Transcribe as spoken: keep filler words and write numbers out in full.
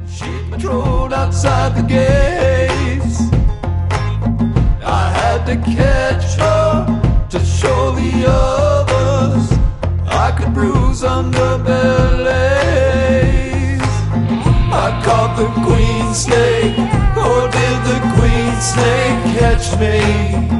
She patrolled outside the gates. I had to catch her to show the others I could bruise underbellies. I caught the queen snake, or did the queen snake catch me?